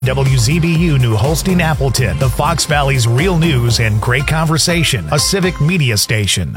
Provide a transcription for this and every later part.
WZBU New Holstein Appleton, the Fox Valley's real news and great conversation, a civic media station.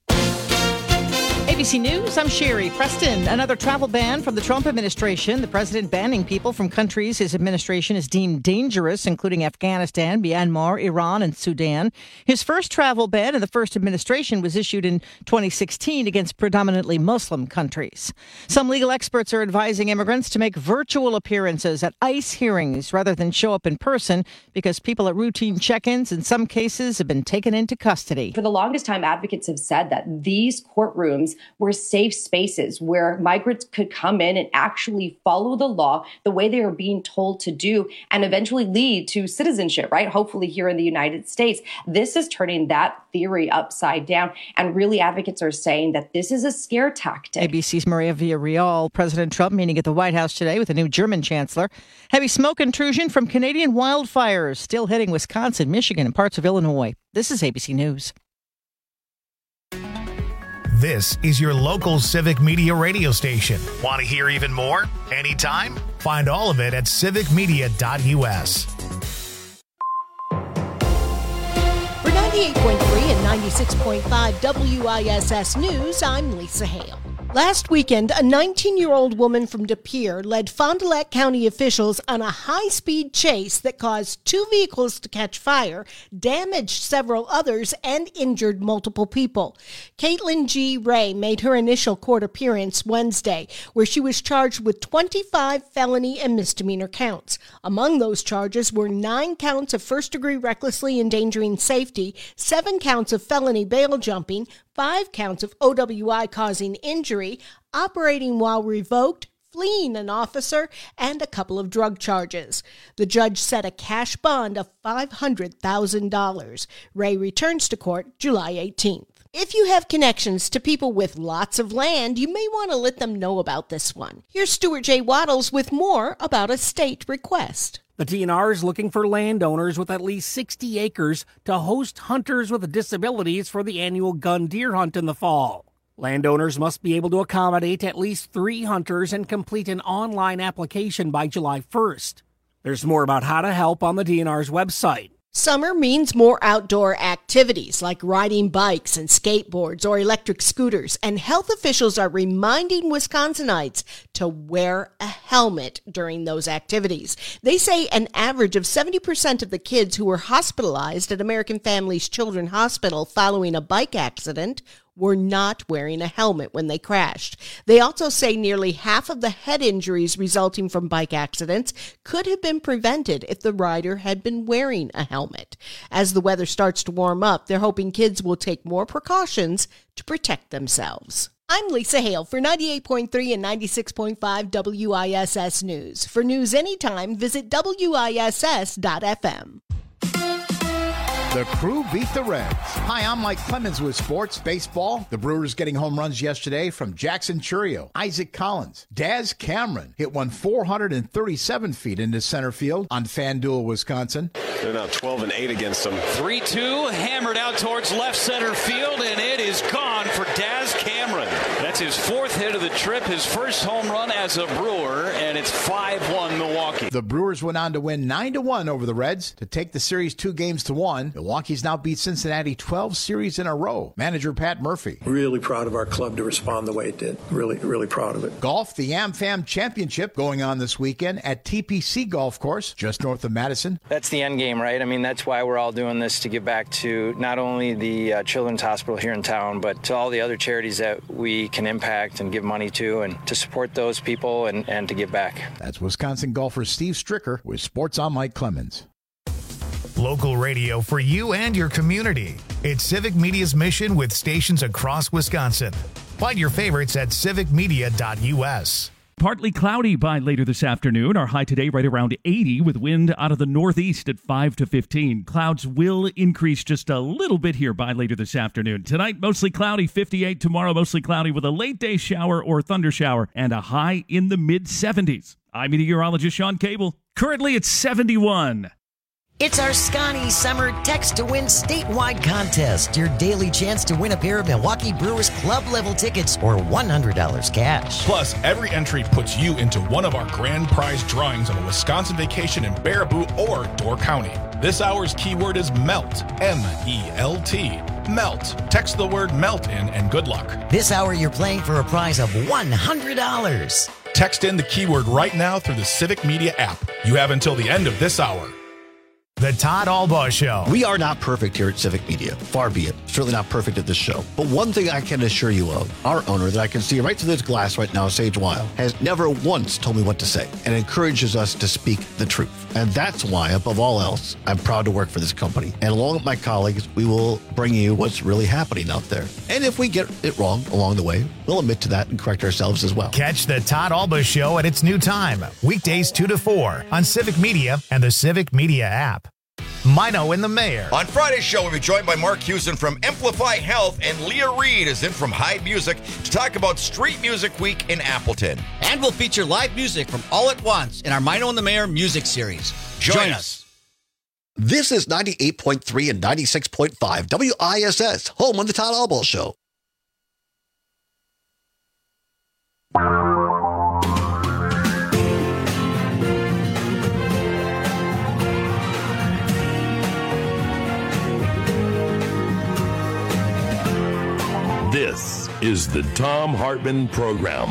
ABC News, I'm Sherry Preston. Another travel ban from the Trump administration. The president banning people from countries his administration has deemed dangerous, including Afghanistan, Myanmar, Iran, and Sudan. His first travel ban in the first administration was issued in 2016 against predominantly Muslim countries. Some legal experts are advising immigrants to make virtual appearances at ICE hearings rather than show up in person because people at routine check-ins in some cases have been taken into custody. For the longest time, advocates have said that these courtrooms were safe spaces where migrants could come in and actually follow the law the way they are being told to do and eventually lead to citizenship, right? Hopefully here in the United States. This is turning that theory upside down. And really advocates are saying that this is a scare tactic. ABC's Maria Villarreal. President Trump meeting at the White House today with a new German chancellor. Heavy smoke intrusion from Canadian wildfires still hitting Wisconsin, Michigan, and parts of Illinois. This is ABC News. This is your local civic media radio station. Want to hear even more? Anytime? Find all of it at civicmedia.us. For 98.3 and 96.5 WISS News, I'm Lisa Hale. Last weekend, a 19-year-old woman from De Pere led Fond du Lac County officials on a high-speed chase that caused two vehicles to catch fire, damaged several others, and injured multiple people. Caitlin G. Ray made her initial court appearance Wednesday, where she was charged with 25 felony and misdemeanor counts. Among those charges were 9 counts of first-degree recklessly endangering safety, 7 counts of felony bail jumping, 5 counts of OWI causing injury, operating while revoked, fleeing an officer, and a couple of drug charges. The judge set a cash bond of $500,000. Ray returns to court July 18th. If you have connections to people with lots of land, you may want to let them know about this one. Here's Stuart J. Waddles with more about a state request. The DNR is looking for landowners with at least 60 acres to host hunters with disabilities for the annual gun deer hunt in the fall. Landowners must be able to accommodate at least 3 hunters and complete an online application by July 1st. There's more about how to help on the DNR's website. Summer means more outdoor activities like riding bikes and skateboards or electric scooters, and health officials are reminding Wisconsinites to wear a helmet during those activities. They say an average of 70% of the kids who were hospitalized at American Families Children's Hospital following a bike accident were not wearing a helmet when they crashed. They also say nearly half of the head injuries resulting from bike accidents could have been prevented if the rider had been wearing a helmet. As the weather starts to warm up, they're hoping kids will take more precautions to protect themselves. I'm Lisa Hale for 98.3 and 96.5 WISS News. For news anytime, visit WISS.FM. The Crew beat the Reds. Hi, I'm Mike Clemens with sports baseball. The Brewers getting home runs yesterday from Jackson Churio, Isaac Collins, Daz Cameron hit one 437 feet into center field on FanDuel, Wisconsin. They're now 12-8 against them. 3-2 hammered out towards left center field, and it is gone for Daz Cameron. That's his 4th hit of the trip, his first home run as a Brewer, and it's 5-1 Milwaukee. The Brewers went on to win 9-1 over the Reds to take the series 2-1. Milwaukee's now beat Cincinnati 12 series in a row. Manager Pat Murphy. Really proud of our club to respond the way it did. Really proud of it. Golf, the AmFam Championship going on this weekend at TPC Golf Course, just north of Madison. That's the end game, right? I mean, that's why we're all doing this, to give back to not only the Children's Hospital here in town, but to all the other charities that we can impact and give money to, and to support those people and to give back. That's Wisconsin golfer Steve Stricker with Sports on Mike Clemens. Local radio for you and your community. It's Civic Media's mission with stations across Wisconsin. Find your favorites at civicmedia.us. Partly cloudy by later this afternoon. Our high today right around 80 with wind out of the northeast at 5 to 15. Clouds will increase just a little bit here by later this afternoon. Tonight, mostly cloudy, 58. Tomorrow, mostly cloudy with a late day shower or thunder shower and a high in the mid-70s. I'm meteorologist Sean Cable. Currently, it's 71. It's our Scotty Summer Text to Win statewide contest. Your daily chance to win a pair of Milwaukee Brewers club-level tickets or $100 cash. Plus, every entry puts you into one of our grand prize drawings of a Wisconsin vacation in Baraboo or Door County. This hour's keyword is MELT, M-E-L-T. MELT. Text the word MELT in and good luck. This hour you're playing for a prize of $100. Text in the keyword right now through the Civic Media app. You have until the end of this hour. The Todd Albaugh Show. We are not perfect here at Civic Media. Far be it. Certainly not perfect at this show. But one thing I can assure you of, our owner that I can see right through this glass right now, Sage Weil, has never once told me what to say and encourages us to speak the truth. And that's why, above all else, I'm proud to work for this company. And along with my colleagues, we will bring you what's really happening out there. And if we get it wrong along the way, we'll admit to that and correct ourselves as well. Catch the Todd Albaugh Show at its new time, weekdays 2 to 4 on Civic Media and the Civic Media app. Mino and the Mayor. On Friday's show, we'll be joined by Mark Hewson from Amplify Health, and Leah Reed is in from Hyde Music to talk about Street Music Week in Appleton. And we'll feature live music from All at Once in our Mino and the Mayor music series. Join us. This is 98.3 and 96.5 WISS, home on the Todd Albaugh Show. This is the Thom Hartmann Program.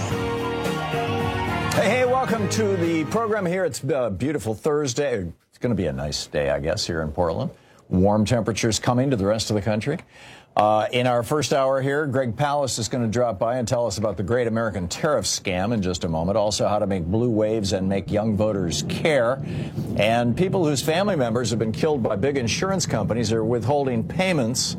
Hey, welcome to the program here. It's a beautiful Thursday. It's going to be a nice day, I guess, here in Portland. Warm temperatures coming to the rest of the country. In our first hour here, Greg Palast is going to drop by and tell us about the Great American Tariff Scam in just a moment. Also, how to make blue waves and make young voters care. And people whose family members have been killed by big insurance companies are withholding payments,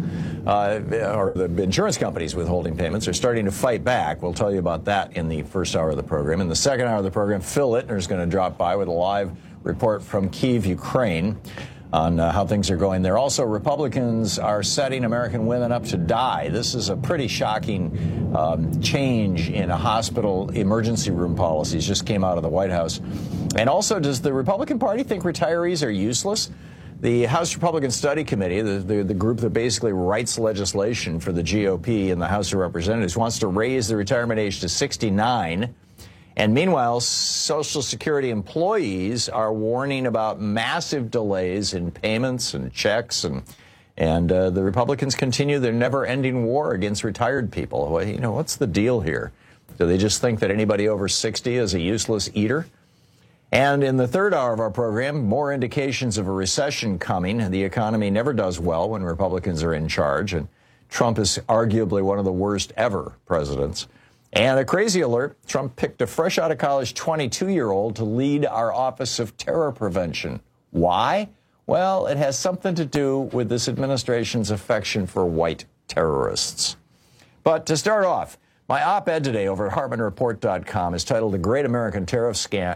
or the insurance companies withholding payments are starting to fight back. We'll tell you about that in the first hour of the program. In the second hour of the program, Phil Ittner is going to drop by with a live report from Kyiv, Ukraine, on how things are going there. Also, Republicans are setting American women up to die. This is a pretty shocking change in a hospital emergency room policies. Just came out of the White House. And also, does the Republican Party think retirees are useless? The House Republican Study Committee, the group that basically writes legislation for the GOP in the House of Representatives, wants to raise the retirement age to 69. And meanwhile, Social Security employees are warning about massive delays in payments and checks, and the Republicans continue their never-ending war against retired people. Well, you know, what's the deal here? Do they just think that anybody over 60 is a useless eater? And in the third hour of our program, more indications of a recession coming. The economy never does well when Republicans are in charge, and Trump is arguably one of the worst ever presidents. And a crazy alert, Trump picked a fresh-out-of-college 22-year-old to lead our Office of Terror Prevention. Why? Well, it has something to do with this administration's affection for white terrorists. But to start off, my op-ed today over at HartmanReport.com is titled The Great American Tariff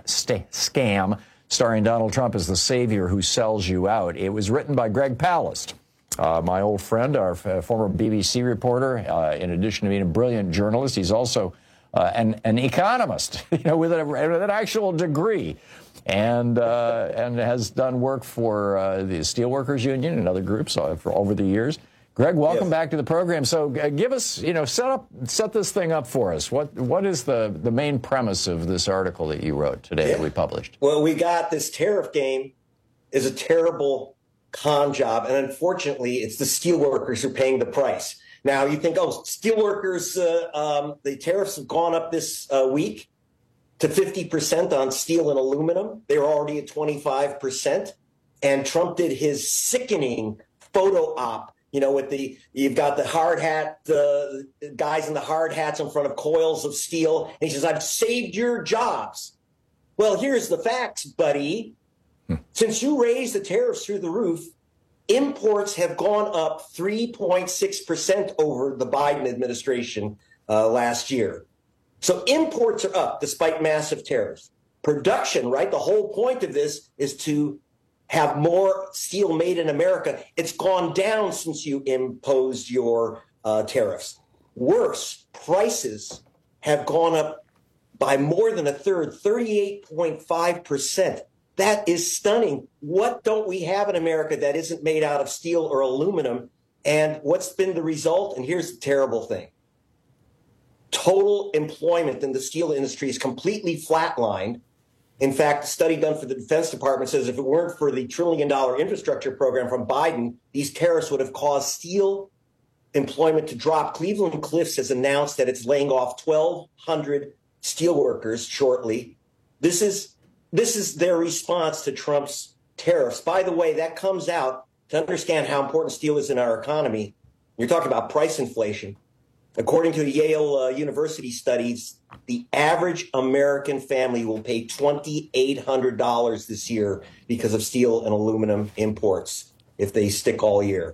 Scam, starring Donald Trump as the savior who sells you out. It was written by Greg Palast. My old friend, our former BBC reporter, in addition to being a brilliant journalist, he's also an economist, you know, with an actual degree, and has done work for the Steelworkers Union and other groups for over the years. Greg, welcome back to the program. So give us, you know, set this thing up for us. What is the main premise of this article that you wrote today that we published? Well, we got this tariff game is a terrible con job, and unfortunately, it's the steelworkers who are paying the price. Now, you think, oh, steelworkers, the tariffs have gone up this week to 50% on steel and aluminum. They were already at 25%, and Trump did his sickening photo op. You know, you've got the hard hat, the guys in the hard hats in front of coils of steel, and he says, "I've saved your jobs." Well, here's the facts, buddy. Since you raised the tariffs through the roof, imports have gone up 3.6% over the Biden administration last year. So imports are up despite massive tariffs. Production, right? The whole point of this is to have more steel made in America. It's gone down since you imposed your tariffs. Worse, prices have gone up by more than a third, 38.5%. That is stunning. What don't we have in America that isn't made out of steel or aluminum? And what's been the result? And here's the terrible thing. Total employment in the steel industry is completely flatlined. In fact, a study done for the Defense Department says if it weren't for the $1 trillion infrastructure program from Biden, these tariffs would have caused steel employment to drop. Cleveland Cliffs has announced that it's laying off 1,200 steelworkers shortly. This is their response to Trump's tariffs. By the way, that comes out to understand how important steel is in our economy. You're talking about price inflation. According to Yale University studies, the average American family will pay $2,800 this year because of steel and aluminum imports if they stick all year.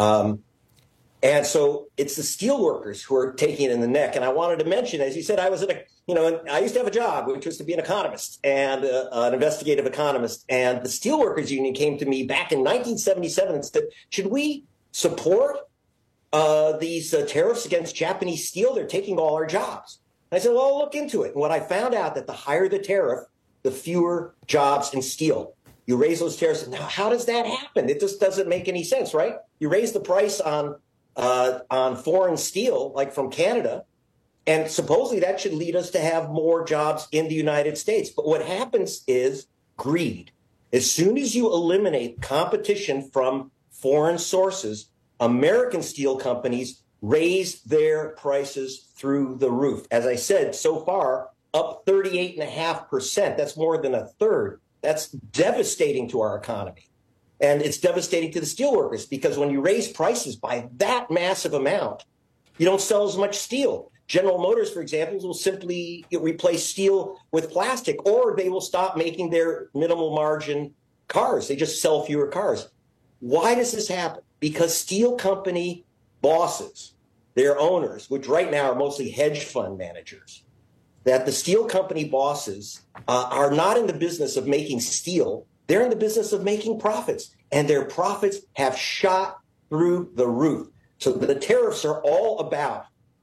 And so it's the steel workers who are taking it in the neck. And I wanted to mention, as you said, I used to have a job, which was to be an economist and an investigative economist. And the Steelworkers Union came to me back in 1977 and said, should we support these tariffs against Japanese steel? They're taking all our jobs. And I said, well, I'll look into it. And when I found out that the higher the tariff, the fewer jobs in steel. You raise those tariffs. Now, how does that happen? It just doesn't make any sense, right? You raise the price on foreign steel, like from Canada, and supposedly that should lead us to have more jobs in the United States. But what happens is greed. As soon as you eliminate competition from foreign sources, American steel companies raise their prices through the roof. As I said, so far, up 38.5%. That's more than a third. That's devastating to our economy. And it's devastating to the steelworkers because when you raise prices by that massive amount, you don't sell as much steel. General Motors, for example, will simply replace steel with plastic, or they will stop making their minimal margin cars. They just sell fewer cars. Why does this happen? Because steel company bosses, their owners, which right now are mostly hedge fund managers, that the steel company bosses are not in the business of making steel. They're in the business of making profits, and their profits have shot through the roof. So the tariffs are all about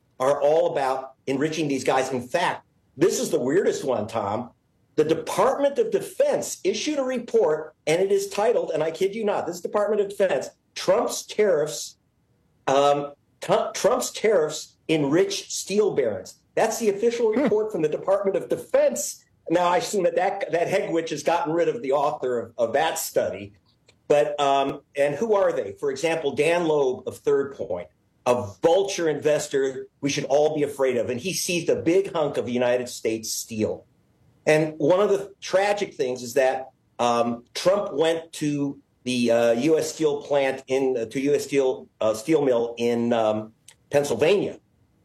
enriching these guys. In fact, this is the weirdest one, Tom. The Department of Defense issued a report, and it is titled, and I kid you not, this is Department of Defense, Trump's tariffs enrich steel barons. That's the official report from the Department of Defense. Now, I assume that Hegwich has gotten rid of the author of that study. But and who are they? For example, Dan Loeb of Third Point, a vulture investor we should all be afraid of. And he seized a big hunk of United States steel. And one of the tragic things is that Trump went to the U.S. Steel plant to U.S. Steel mill in Pennsylvania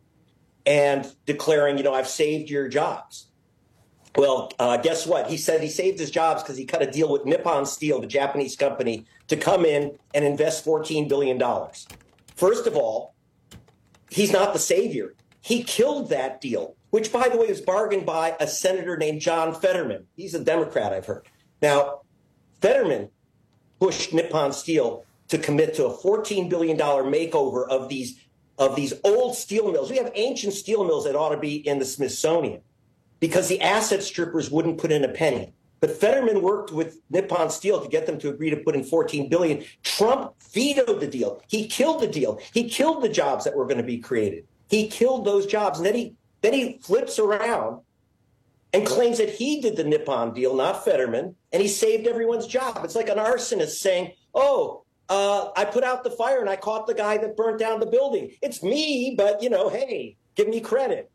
and declaring, I've saved your jobs. Well, guess what? He said he saved his jobs because he cut a deal with Nippon Steel, the Japanese company, to come in and invest $14 billion. First of all, he's not the savior. He killed that deal, which, by the way, was bargained by a senator named John Fetterman. He's a Democrat, I've heard. Now, Fetterman pushed Nippon Steel to commit to a $14 billion makeover of these old steel mills. We have ancient steel mills that ought to be in the Smithsonian, because the asset strippers wouldn't put in a penny. But Fetterman worked with Nippon Steel to get them to agree to put in $14 billion. Trump vetoed the deal. He killed the deal. He killed the jobs that were going to be created. He killed those jobs. And then he flips around and claims that he did the Nippon deal, not Fetterman, and he saved everyone's job. It's like an arsonist saying, I put out the fire and I caught the guy that burnt down the building. It's me, but, hey, give me credit.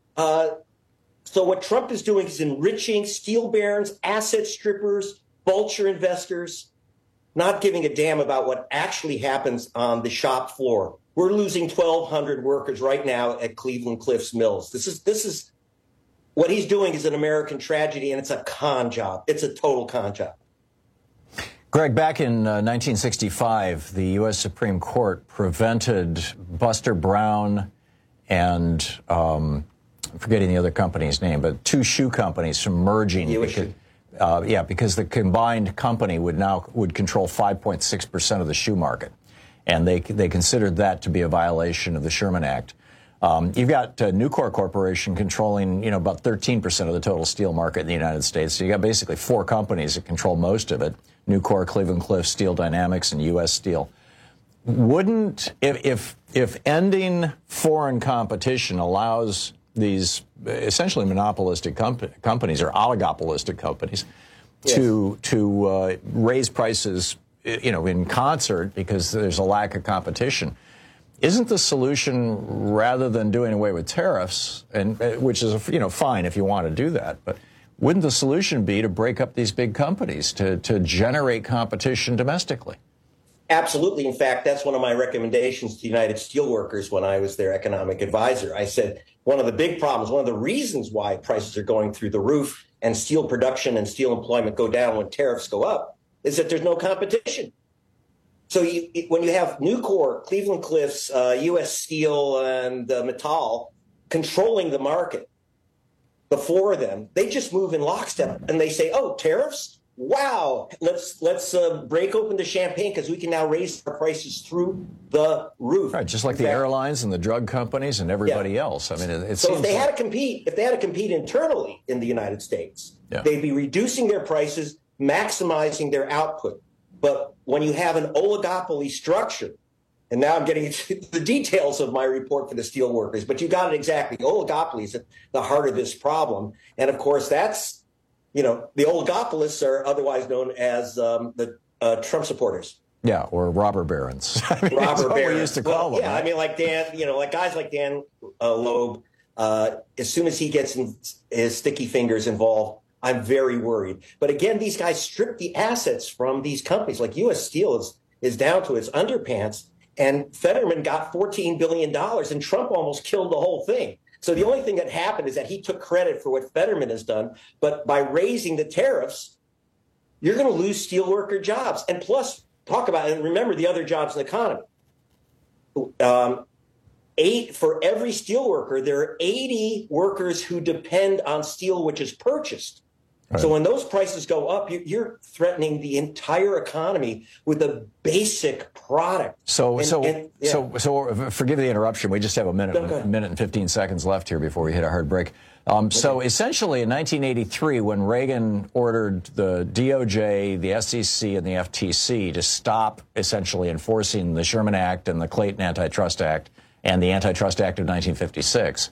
So what Trump is doing is enriching steel barons, asset strippers, vulture investors, not giving a damn about what actually happens on the shop floor. We're losing 1,200 workers right now at Cleveland Cliffs Mills. This is what he's doing is an American tragedy, and it's a con job. It's a total con job. Greg, back in 1965, the U.S. Supreme Court prevented Buster Brown and I'm forgetting the other company's name, but two shoe companies from merging. Because the combined company would control 5.6% of the shoe market. And they considered that to be a violation of the Sherman Act. You've got Nucor Corporation controlling, about 13% of the total steel market in the United States. So you got basically 4 companies that control most of it: Nucor, Cleveland-Cliffs, Steel Dynamics, and U.S. Steel. Wouldn't, if ending foreign competition allows these essentially monopolistic companies or oligopolistic companies to raise prices, in concert because there's a lack of competition, isn't the solution, rather than doing away with tariffs, and which is fine if you want to do that, but wouldn't the solution be to break up these big companies to generate competition domestically? Absolutely. In fact, that's one of my recommendations to United Steelworkers when I was their economic advisor. I said one of the big problems, one of the reasons why prices are going through the roof and steel production and steel employment go down when tariffs go up is that there's no competition. So when you have Nucor, Cleveland-Cliffs, U.S. Steel, and Mittal controlling the market, the 4 of them, they just move in lockstep and they say, "Oh, tariffs? Wow, let's break open the champagne because we can now raise our prices through the roof." Right, just like the airlines and the drug companies and everybody else. I mean, it so seems if they had to compete internally in the United States, they'd be reducing their prices, maximizing their output. But when you have an oligopoly structure, and now I'm getting into the details of my report for the steelworkers, but you got it exactly. Oligopoly is at the heart of this problem, and of course that's. The oligopolists are otherwise known as the Trump supporters. Yeah, or robber barons. Robber barons. We used to call them. Yeah, right? I mean, like Dan, like guys like Dan Loeb, as soon as he gets his sticky fingers involved, I'm very worried. But again, these guys strip the assets from these companies. Like U.S. Steel is down to its underpants, and Fetterman got $14 billion, and Trump almost killed the whole thing. So the only thing that happened is that he took credit for what Fetterman has done. But by raising the tariffs, you're going to lose steelworker jobs. And plus, talk about it, and remember the other jobs in the economy. For every steelworker, there are 80 workers who depend on steel which is purchased. Right. So when those prices go up, you're threatening the entire economy with a basic product. So forgive the interruption. We just have a minute and 15 seconds left here before we hit a hard break. So essentially in 1983, when Reagan ordered the DOJ, the SEC, and the FTC to stop essentially enforcing the Sherman Act and the Clayton Antitrust Act and the Antitrust Act of 1956,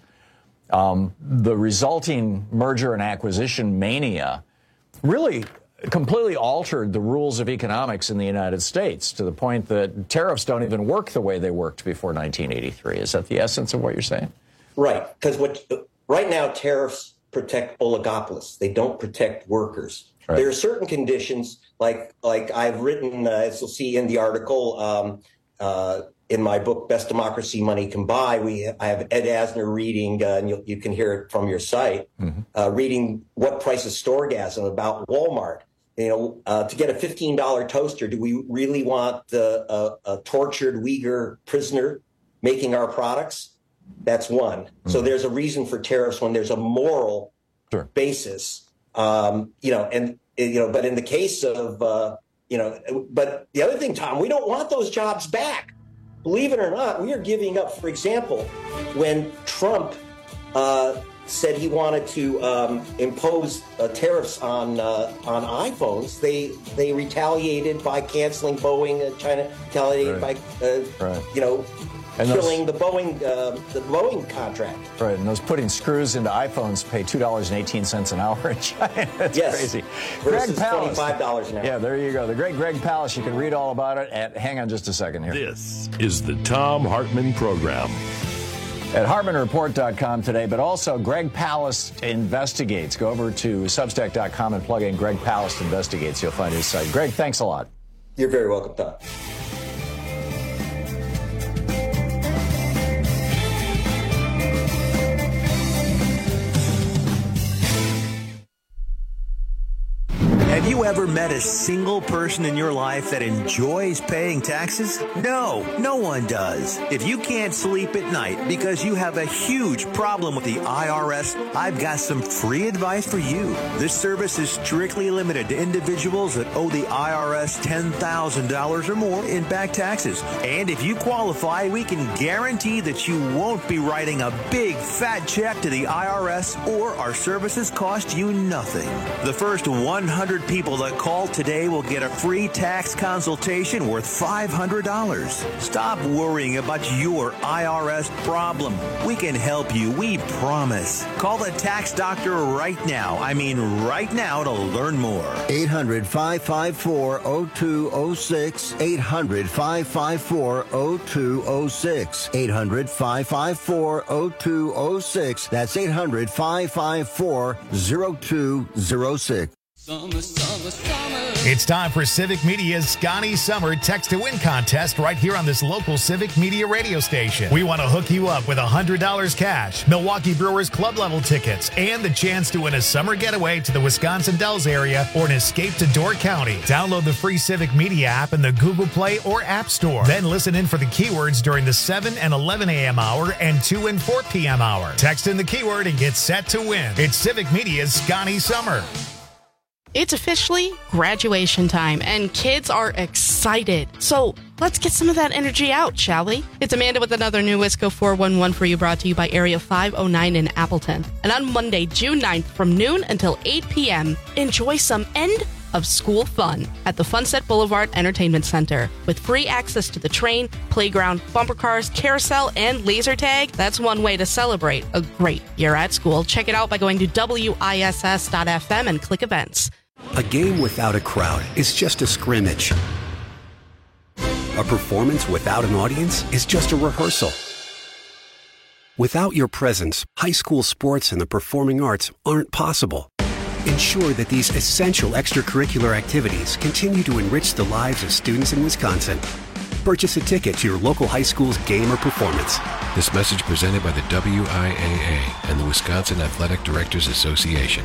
the resulting merger and acquisition mania really completely altered the rules of economics in the United States to the point that tariffs don't even work the way they worked before 1983. Is that the essence of what you're saying? Right, because right now tariffs protect oligopolists. They don't protect workers. Right. There are certain conditions, like I've written, as you'll see in the article, in my book, Best Democracy Money Can Buy, I have Ed Asner reading, and you can hear it from your site, reading What Price is Storgasm about Walmart. To get a $15 toaster, do we really want a tortured Uyghur prisoner making our products? That's one. So there's a reason for tariffs when there's a moral basis, but in the case of, but the other thing, Tom, we don't want those jobs back. Believe it or not, we are giving up. For example, when Trump said he wanted to impose tariffs on iPhones, they retaliated by canceling Boeing. China retaliated by killing the Boeing contract. Right, and those putting screws into iPhones pay $2.18 an hour in China. That's crazy. Versus Greg Palast. $25 an hour. Yeah, there you go. The great Greg Palast. You can read all about it hang on just a second here. This is the Thom Hartmann Program. At HartmannReport.com today, but also Greg Palast Investigates. Go over to Substack.com and plug in Greg Palast Investigates. You'll find his site. Greg, thanks a lot. You're very welcome, Tom. Have you you ever met a single person in your life that enjoys paying taxes? No one does. If you can't sleep at night because you have a huge problem with the IRS, I've got some free advice for you. This service is strictly limited to individuals that owe the IRS $10,000 or more in back taxes. And if you qualify, we can guarantee that you won't be writing a big fat check to the IRS, or our services cost you nothing. The first 100 people that call today will get a free tax consultation worth $500. Stop worrying about your IRS problem. We can help you, we promise. Call the tax doctor right now. I mean right now to learn more. 800-554-0206. 800-554-0206. 800-554-0206. That's 800-554-0206. It's time for Civic Media's Scotty Summer Text to Win contest right here on this local Civic Media radio station. We want to hook you up with $100 cash, Milwaukee Brewers club level tickets, and the chance to win a summer getaway to the Wisconsin Dells area or an escape to Door County. Download the free Civic Media app in the Google Play or App Store. Then listen in for the keywords during the 7 and 11 a.m. hour and 2 and 4 p.m. hour. Text in the keyword and get set to win. It's Civic Media's Scotty Summer. It's officially graduation time, and kids are excited. So let's get some of that energy out, shall we? It's Amanda with another new Wisco 411 for you, brought to you by Area 509 in Appleton. And on Monday, June 9th, from noon until 8 p.m., enjoy some end of school fun at the Funset Boulevard Entertainment Center. With free access to the train, playground, bumper cars, carousel, and laser tag, that's one way to celebrate a great year at school. Check it out by going to WISS.FM and click events. A game without a crowd is just a scrimmage. A performance without an audience is just a rehearsal. Without your presence, high school sports and the performing arts aren't possible. Ensure that these essential extracurricular activities continue to enrich the lives of students in Wisconsin. Purchase a ticket to your local high school's game or performance. This message presented by the WIAA and the Wisconsin Athletic Directors Association.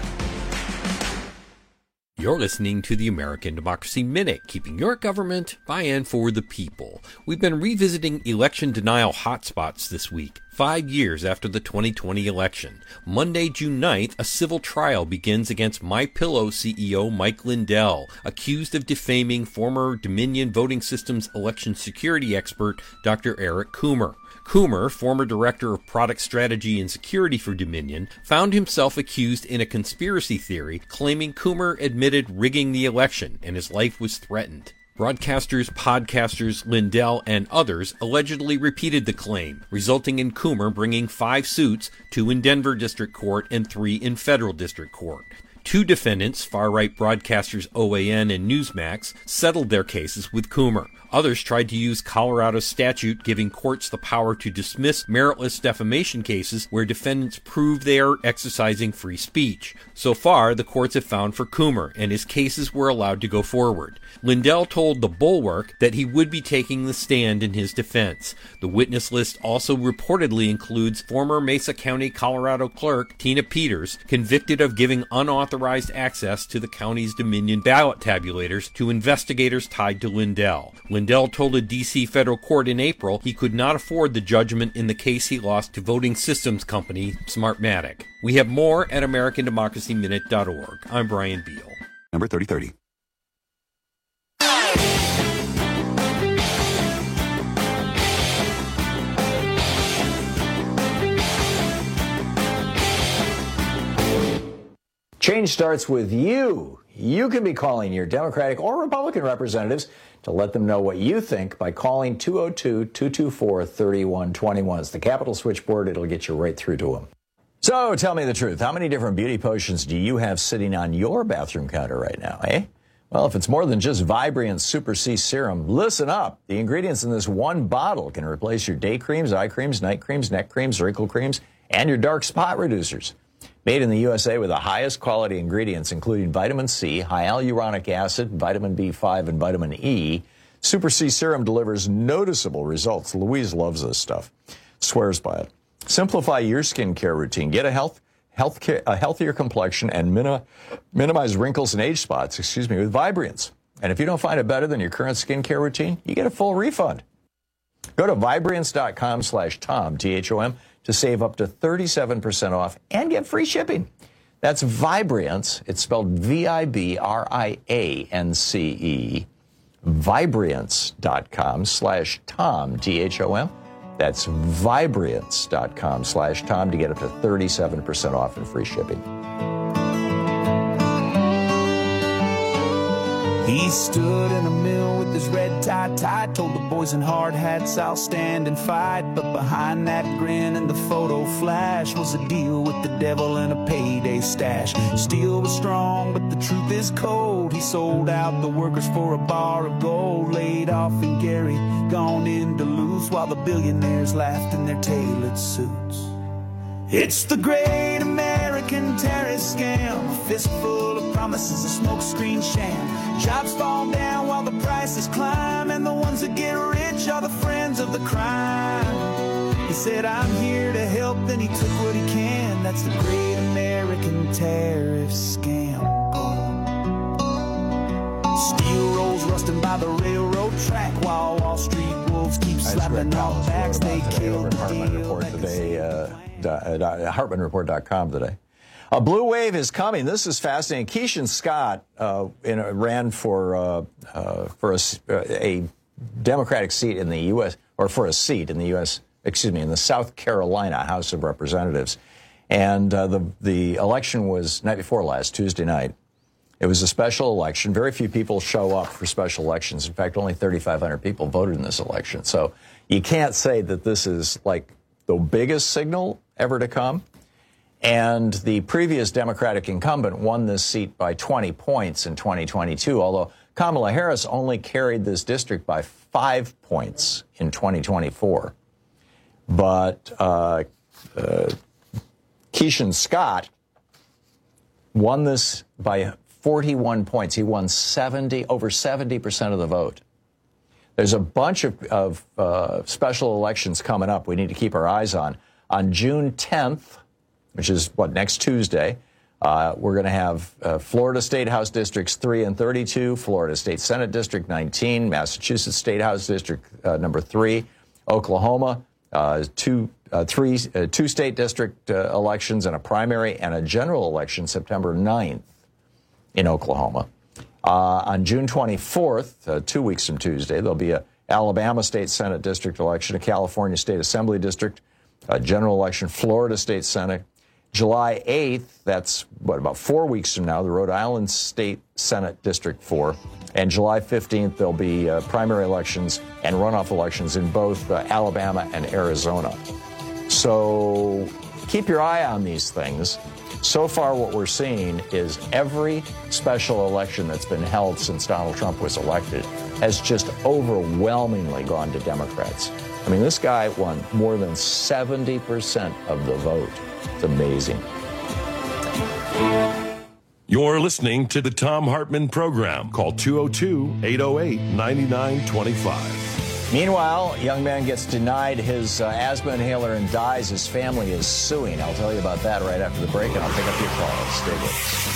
You're listening to the American Democracy Minute, keeping your government by and for the people. We've been revisiting election denial hotspots this week, 5 years after the 2020 election. Monday, June 9th, a civil trial begins against MyPillow CEO Mike Lindell, accused of defaming former Dominion Voting Systems election security expert Dr. Eric Coomer. Coomer, former director of product strategy and security for Dominion, found himself accused in a conspiracy theory, claiming Coomer admitted rigging the election and his life was threatened. Broadcasters, podcasters, Lindell, and others allegedly repeated the claim, resulting in Coomer bringing 5 suits, 2 in Denver District Court and 3 in Federal District Court. 2 defendants, far-right broadcasters OAN and Newsmax, settled their cases with Coomer. Others tried to use Colorado's statute giving courts the power to dismiss meritless defamation cases where defendants prove they are exercising free speech. So far, the courts have found for Coomer, and his cases were allowed to go forward. Lindell told The Bulwark that he would be taking the stand in his defense. The witness list also reportedly includes former Mesa County, Colorado clerk Tina Peters, convicted of giving unauthorized access to the county's Dominion ballot tabulators to investigators tied to Lindell. Lindell told a D.C. federal court in April he could not afford the judgment in the case he lost to voting systems company Smartmatic. We have more at AmericanDemocracyMinute.org. I'm Brian Beal. Number 3030. Change starts with you. You can be calling your Democratic or Republican representatives to let them know what you think by calling 202-224-3121. It's the Capitol switchboard. It'll get you right through to them. So tell me the truth. How many different beauty potions do you have sitting on your bathroom counter right now, eh? Well, if it's more than just Vibrant Super C Serum, listen up. The ingredients in this one bottle can replace your day creams, eye creams, night creams, neck creams, wrinkle creams, and your dark spot reducers. Made in the USA with the highest quality ingredients, including vitamin C, hyaluronic acid, vitamin B5, and vitamin E, Super C Serum delivers noticeable results. Louise loves this stuff. Swears by it. Simplify your skincare routine. Get a a healthier complexion and minimize wrinkles and age spots, with Vibrance. And if you don't find it better than your current skincare routine, you get a full refund. Go to Vibrance.com/Tom, T-H-O-M, to save up to 37% off and get free shipping. That's Vibrance. It's spelled Vibrance. Vibrance.com/Tom, T-H-O-M. That's Vibrance.com/Tom to get up to 37% off and free shipping. He stood in a mill with his red tie tied, told the boys in hard hats, I'll stand and fight. But behind that grin and the photo flash was a deal with the devil and a payday stash. Steel was strong, but the truth is cold. He sold out the workers for a bar of gold. Laid off in Gary, gone in Duluth, while the billionaires laughed in their tailored suits. It's the great American terrorist scam, a fistful of promises, a smokescreen sham. Jobs fall down while the prices climb, and the ones that get rich are the friends of the crime. He said, I'm here to help, then he took what he can. That's the great American tariff scam. Steel rolls rusting by the railroad track, while Wall Street wolves keep slapping on backs. They killed the deal. HartmanReport.com today. A blue wave is coming. This is fascinating. Keishan Scott ran for a Democratic seat in the U.S., or for a seat in the U.S., in the South Carolina House of Representatives. And the election was night before last, Tuesday night. It was a special election. Very few people show up for special elections. In fact, only 3,500 people voted in this election. So you can't say that this is like the biggest signal ever to come. And the previous Democratic incumbent won this seat by 20 points in 2022, although Kamala Harris only carried this district by 5 points in 2024. But Keishan Scott won this by 41 points. He won over 70% of the vote. There's a bunch of special elections coming up we need to keep our eyes on. On June 10th, which is, next Tuesday, we're going to have Florida State House Districts 3 and 32, Florida State Senate District 19, Massachusetts State House District number 3, Oklahoma, two state district elections and a primary and a general election September 9th in Oklahoma. On June 24th, 2 weeks from Tuesday, there'll be a Alabama State Senate District election, a California State Assembly District, a general election, Florida State Senate. July 8th, that's about 4 weeks from now, the Rhode Island State Senate District 4. And July 15th, there'll be primary elections and runoff elections in both Alabama and Arizona. So keep your eye on these things. So far, what we're seeing is every special election that's been held since Donald Trump was elected has just overwhelmingly gone to Democrats. I mean, this guy won more than 70% of the vote. It's amazing. You're listening to the Thom Hartmann Program. Call 202-808-9925. Meanwhile, a young man gets denied his asthma inhaler and dies. His family is suing. I'll tell you about that right after the break, and I'll pick up your calls. Stay with us.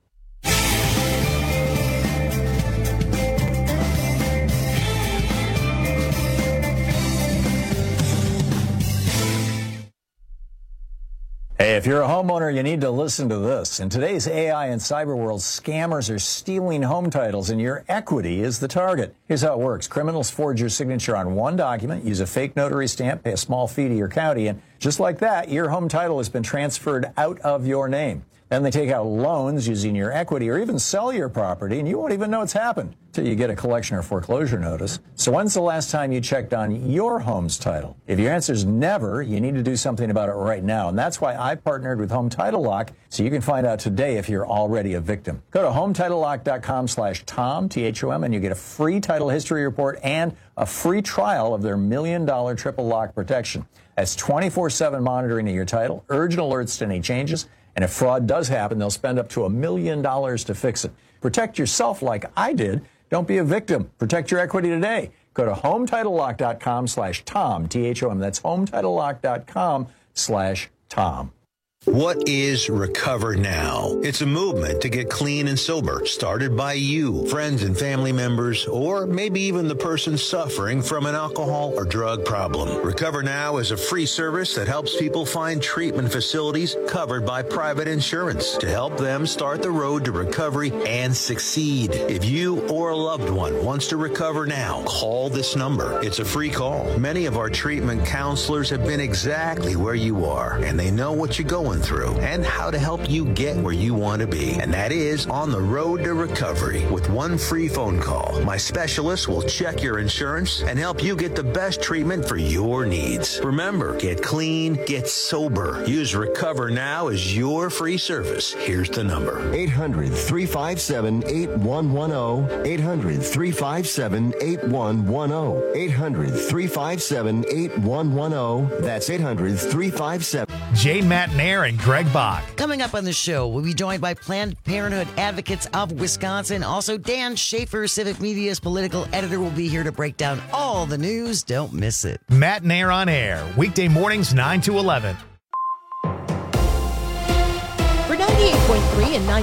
Hey, if you're a homeowner, you need to listen to this. In today's AI and cyber world, scammers are stealing home titles, and your equity is the target. Here's how it works. Criminals forge your signature on one document, use a fake notary stamp, pay a small fee to your county, and just like that, your home title has been transferred out of your name. Then they take out loans using your equity or even sell your property, and you won't even know it's happened till you get a collection or foreclosure notice. So when's the last time you checked on your home's title? If your answer is never, you need to do something about it right now. And that's why I partnered with Home Title Lock, so you can find out today if you're already a victim. Go to HomeTitleLock.com/Tom, T-H-O-M, and you get a free title history report and a free trial of their $1 million triple lock protection. That's 24/7 monitoring of your title, urgent alerts to any changes, and if fraud does happen, they'll spend up to $1 million to fix it. Protect yourself like I did. Don't be a victim. Protect your equity today. Go to HomeTitleLock.com/Tom, T-H-O-M. That's HomeTitleLock.com/Tom. What is Recover Now? It's a movement to get clean and sober, started by you, friends and family members, or maybe even the person suffering from an alcohol or drug problem. Recover Now is a free service that helps people find treatment facilities covered by private insurance to help them start the road to recovery and succeed. If you or a loved one wants to recover now, call this number. It's a free call. Many of our treatment counselors have been exactly where you are, and they know what you're going through and how to help you get where you want to be. And that is on the road to recovery with one free phone call. My specialist will check your insurance and help you get the best treatment for your needs. Remember, get clean, get sober. Use Recover Now as your free service. Here's the number. 800-357-8110. 800-357-8110. 800-357-8110. That's 800-357. Jane Matt Nair and Greg Bach. Coming up on the show, we'll be joined by Planned Parenthood Advocates of Wisconsin. Also, Dan Schaefer, Civic Media's political editor, will be here to break down all the news. Don't miss it. Matt Nair on air, weekday mornings 9 to 11. For 98.3 and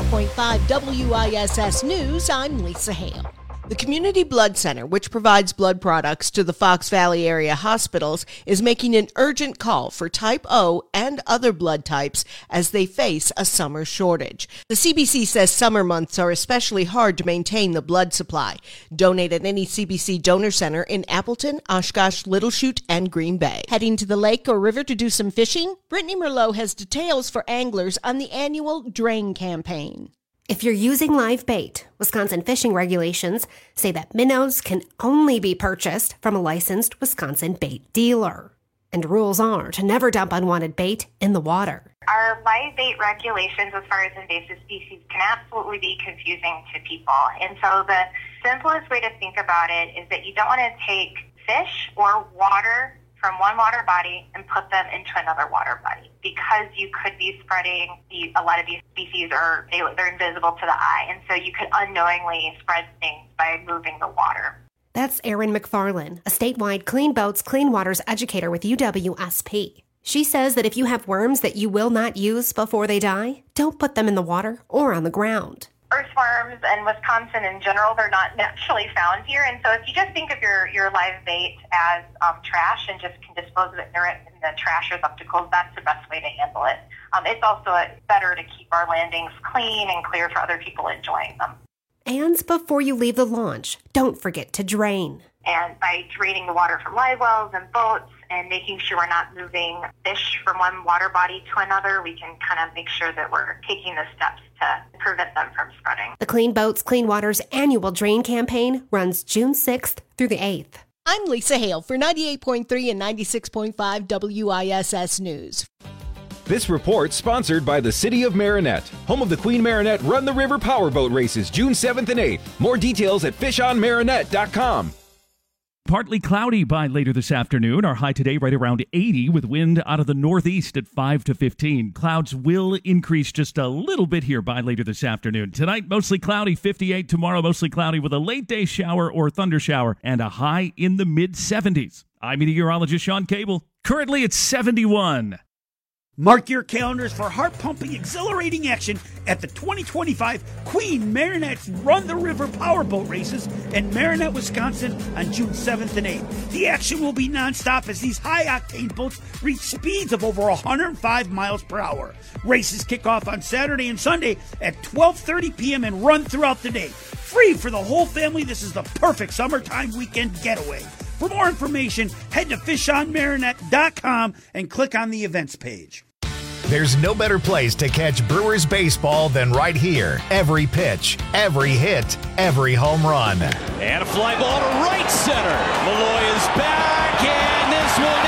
96.5 WISS News, I'm Lisa Hale. The Community Blood Center, which provides blood products to the Fox Valley area hospitals, is making an urgent call for type O and other blood types as they face a summer shortage. The CBC says summer months are especially hard to maintain the blood supply. Donate at any CBC donor center in Appleton, Oshkosh, Little Chute, and Green Bay. Heading to the lake or river to do some fishing? Brittany Merlot has details for anglers on the annual Drain campaign. If you're using live bait, Wisconsin fishing regulations say that minnows can only be purchased from a licensed Wisconsin bait dealer. And rules are to never dump unwanted bait in the water. Our live bait regulations as far as invasive species can absolutely be confusing to people. And so the simplest way to think about it is that you don't want to take fish or water from one water body and put them into another water body, because you could be spreading a lot of these species they're invisible to the eye, and so you could unknowingly spread things by moving the water. That's Erin McFarlane, a statewide Clean Boats, Clean Waters educator with UWSP. She says that if you have worms that you will not use before they die, don't put them in the water or on the ground. Earthworms and Wisconsin in general, they're not naturally found here. And so if you just think of your live bait as trash and just can dispose of it in the trash receptacles, that's the best way to handle it. It's also better to keep our landings clean and clear for other people enjoying them. And before you leave the launch, don't forget to drain. And by draining the water from live wells and boats and making sure we're not moving fish from one water body to another, we can kind of make sure that we're taking the steps to prevent them from spreading. The Clean Boats, Clean Waters annual drain campaign runs June 6th through the 8th. I'm Lisa Hale for 98.3 and 96.5 WISS News. This report sponsored by the City of Marinette, home of the Queen Marinette Run the River Powerboat Races, June 7th and 8th. More details at fishonmarinette.com. Partly cloudy by later this afternoon. Our high today right around 80 with wind out of the northeast at 5 to 15. Clouds will increase just a little bit here by later this afternoon. Tonight, mostly cloudy, 58. Tomorrow, mostly cloudy with a late day shower or thunder shower and a high in the mid-70s. I'm meteorologist Sean Cable. Currently, it's 71. Mark your calendars for heart-pumping, exhilarating action at the 2025 Queen Marinette's Run the River Powerboat Races in Marinette, Wisconsin on June 7th and 8th. The action will be nonstop as these high-octane boats reach speeds of over 105 miles per hour. Races kick off on Saturday and Sunday at 12:30 p.m. and run throughout the day. Free for the whole family, this is the perfect summertime weekend getaway. For more information, head to fishonmarinette.com and click on the events page. There's no better place to catch Brewers baseball than right here. Every pitch, every hit, every home run. And a fly ball to right center. Malloy is back, and this one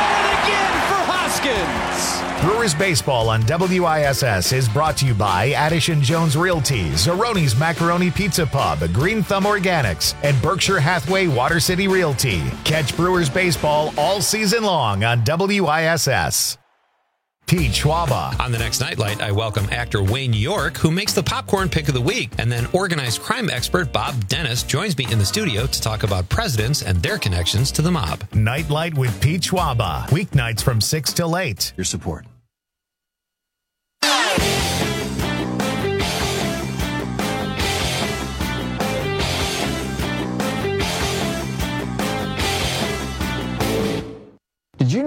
is going again for Hoskins. Brewers baseball on WISS is brought to you by Addison Jones Realty, Zeroni's Macaroni Pizza Pub, Green Thumb Organics, and Berkshire Hathaway Water City Realty. Catch Brewers baseball all season long on WISS. Pete Schwaba. On the next Nightlight, I welcome actor Wayne York, who makes the popcorn pick of the week. And then organized crime expert Bob Dennis joins me in the studio to talk about presidents and their connections to the mob. Nightlight with Pete Schwaba. Weeknights from 6 till 8. Your support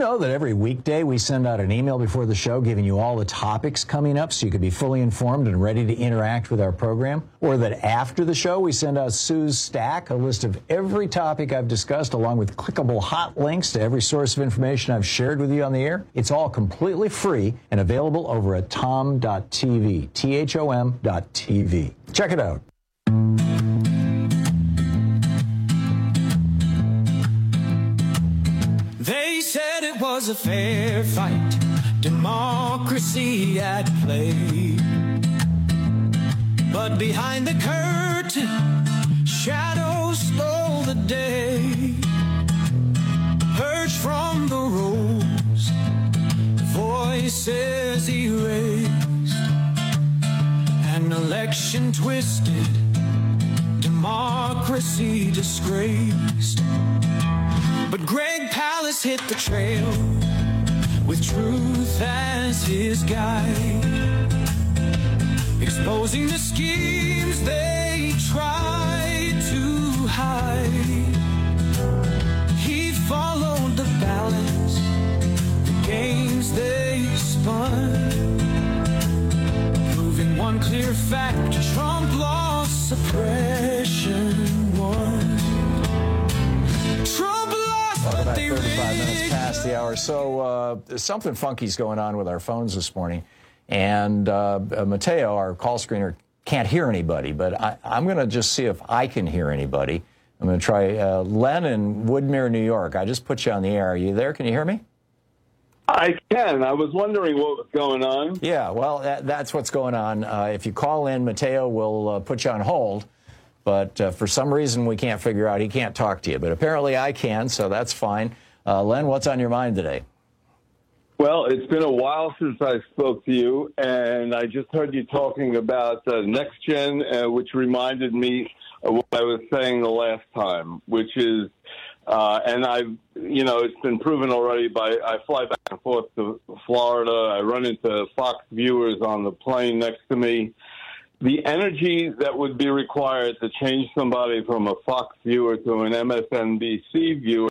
know that every weekday we send out an email before the show giving you all the topics coming up so you can be fully informed and ready to interact with our program? Or that after the show we send out Sue's Stack, a list of every topic I've discussed along with clickable hot links to every source of information I've shared with you on the air? It's all completely free and available over at tom.tv, THOM.tv. Check it out. They said it was a fair fight, democracy at play. But behind the curtain, shadows stole the day. Purged from the rows, voices erased. An election twisted, democracy disgraced. But Greg Palast hit the trail with truth as his guide, exposing the schemes they tried to hide. He followed the balance, the games they spun, proving one clear fact: Trump lost, suppression won. Trump lost, Welcome back, 35 minutes past the hour. So something funky's going on with our phones this morning. And Mateo, our call screener, can't hear anybody. But I'm going to just see if I can hear anybody. I'm going to try Len in Woodmere, New York. I just put you on the air. Are you there? Can you hear me? I can. I was wondering what was going on. Yeah, well, that's what's going on. If you call in, Mateo will put you on hold. But for some reason, we can't figure out. He can't talk to you. But apparently I can, so that's fine. Len, what's on your mind today? Well, it's been a while since I spoke to you, and I just heard you talking about Next Gen, which reminded me of what I was saying the last time, which is, and it's been proven already I fly back and forth to Florida. I run into Fox viewers on the plane next to me. The energy that would be required to change somebody from a Fox viewer to an MSNBC viewer,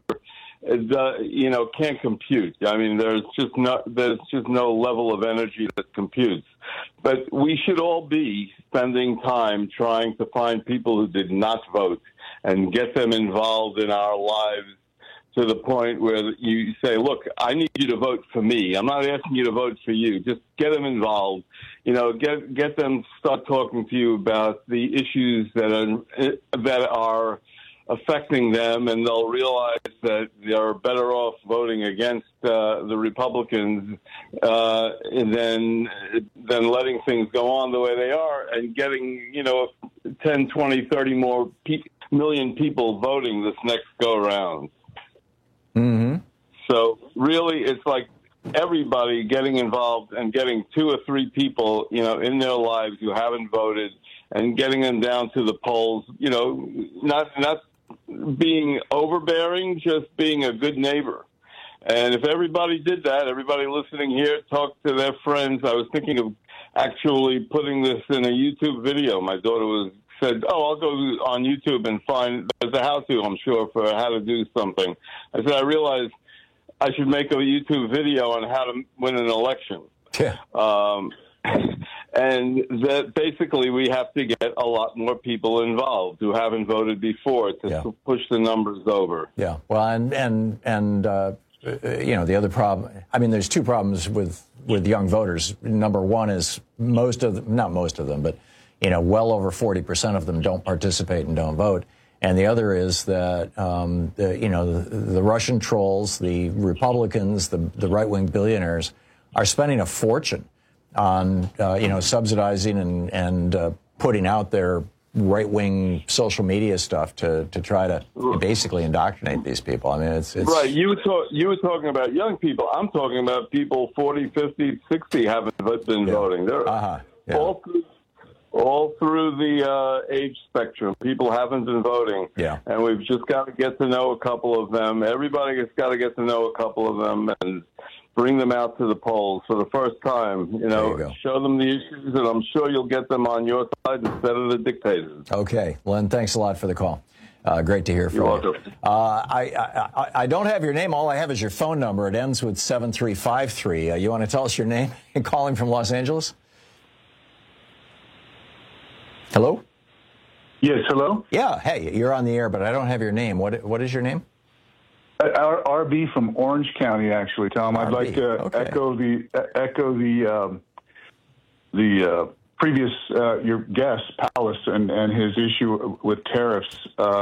can't compute. I mean, there's just no level of energy that computes. But we should all be spending time trying to find people who did not vote and get them involved in our lives to the point where you say, look, I need you to vote for me. I'm not asking you to vote for you. Just get them involved. Get them start talking to you about the issues that are affecting them, and they'll realize that they're better off voting against the Republicans than letting things go on the way they are and getting 10, 20, 30 more million people voting this next go-around. Mm-hmm. So really, it's like everybody getting involved and getting 2 or 3 people, in their lives who haven't voted, and getting them down to the polls. Not being overbearing, just being a good neighbor. And if everybody did that, everybody listening here talked to their friends. I was thinking of actually putting this in a YouTube video. My daughter said, I'll go on YouTube and find, there's a how-to, I'm sure, for how to do something. I said, I realized I should make a YouTube video on how to win an election. Yeah. And that basically we have to get a lot more people involved who haven't voted before to push the numbers over. Yeah. Well, and the other problem, I mean, there's 2 problems with young voters. Number one is not most of them, but well over 40% of them don't participate and don't vote. And the other is that, the Russian trolls, the Republicans, the right-wing billionaires are spending a fortune on, subsidizing and putting out their right-wing social media stuff to try to basically indoctrinate these people. I mean, it's right. You were talking about young people. I'm talking about people 40, 50, 60 haven't been voting. They're all through the age spectrum. People haven't been voting. Yeah. And we've just got to get to know a couple of them. Everybody has got to get to know a couple of them and bring them out to the polls for the first time. Show them the issues, and I'm sure you'll get them on your side instead of the dictators. Okay. Len, thanks a lot for the call. Great to hear from you. You're welcome. I don't have your name. All I have is your phone number. It ends with 7353. You want to tell us your name and calling from Los Angeles? Hello? Yes, hello? Yeah, hey, you're on the air, but I don't have your name. What is your name? RB from Orange County, actually, Tom. I'd like to echo the previous your guest, Palace, and his issue with tariffs.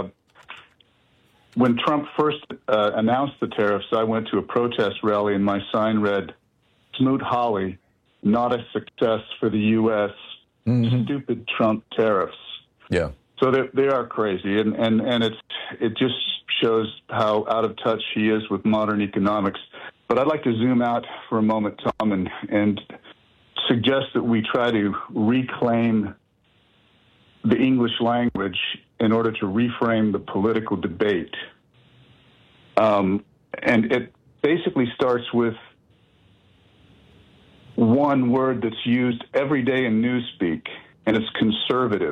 When Trump first announced the tariffs, I went to a protest rally, and my sign read, "Smoot Hawley, not a success for the U.S. Stupid Trump tariffs." Yeah. So they are crazy, and it just shows how out of touch he is with modern economics. But I'd like to zoom out for a moment, Tom, and suggest that we try to reclaim the English language in order to reframe the political debate. And it basically starts with one word that's used every day in newspeak, and it's conservative.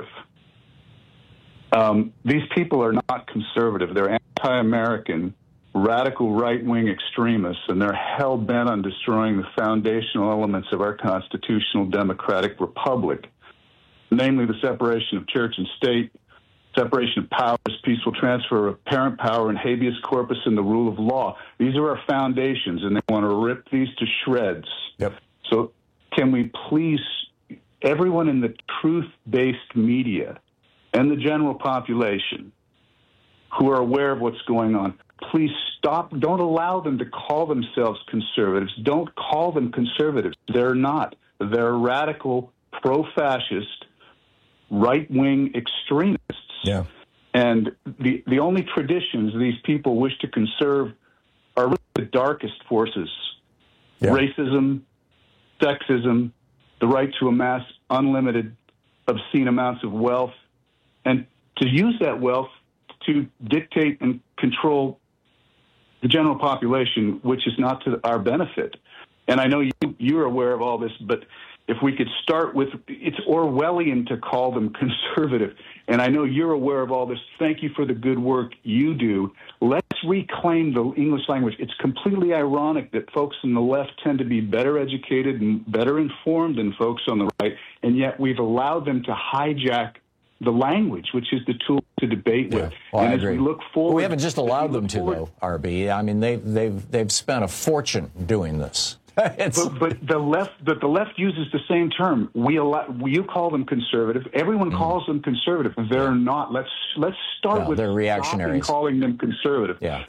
These people are not conservative. They're anti-American, radical right-wing extremists, and they're hell-bent on destroying the foundational elements of our constitutional democratic republic, namely the separation of church and state, separation of powers, peaceful transfer of parent power, and habeas corpus and the rule of law. These are our foundations, and they want to rip these to shreds. Yep. So can we please, everyone in the truth-based media and the general population who are aware of what's going on, please stop. Don't allow them to call themselves conservatives. Don't call them conservatives. They're not. They're radical, pro-fascist, right-wing extremists. Yeah. And the only traditions these people wish to conserve are really the darkest forces. Yeah. Racism, sexism, the right to amass unlimited, obscene amounts of wealth, and to use that wealth to dictate and control the general population, which is not to our benefit. And I know you're aware of all this, but if we could start with, it's Orwellian to call them conservative. And I know you're aware of all this. Thank you for the good work you do. Let's reclaim the English language. It's completely ironic that folks on the left tend to be better educated and better informed than folks on the right, and yet we've allowed them to hijack the language, which is the tool to debate with. Well, and I as agree. we look forward, we haven't just allowed them to, though, RB. I mean, they've spent a fortune doing this. But the left uses the same term. You call them conservative. Everyone calls them conservative. They're not. Let's start with they're reactionaries. Calling them conservative. Yeah.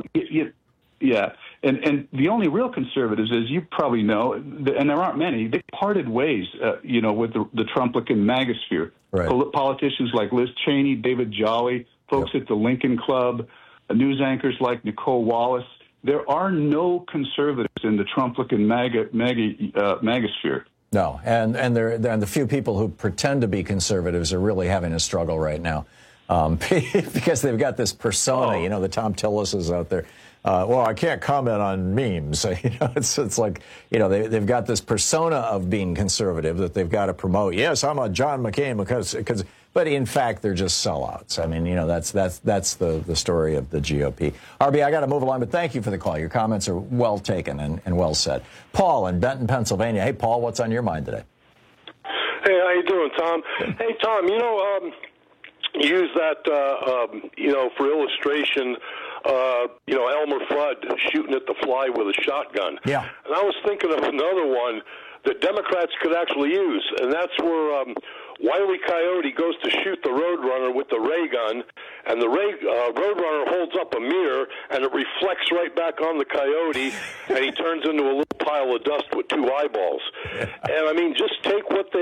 And the only real conservatives, as you probably know, and there aren't many, they parted ways, with the Trumplican magasphere. Right. Politicians like Liz Cheney, David Jolly, folks at the Lincoln Club, news anchors like Nicole Wallace. There are no conservatives in the Trumplican magasphere. No, and the few people who pretend to be conservatives are really having a struggle right now, because they've got this persona. The Tom Tillises out there. Well, I can't comment on memes. It's like, they've got this persona of being conservative that they've got to promote. Yes, I'm a John McCain because but in fact they're just sellouts. I mean, that's the story of the GOP. RB, I got to move along, but thank you for the call. Your comments are well taken and well said. Paul in Benton, Pennsylvania. Hey, Paul, what's on your mind today? Hey, how you doing, Tom? Hey, Tom, use that, for illustration. Elmer Fudd shooting at the fly with a shotgun. Yeah. And I was thinking of another one that Democrats could actually use, and that's where Wile E. Coyote goes to shoot the Roadrunner with the ray gun, and the Roadrunner holds up a mirror, and it reflects right back on the coyote, and he turns into a little pile of dust with two eyeballs. And, I mean, just take just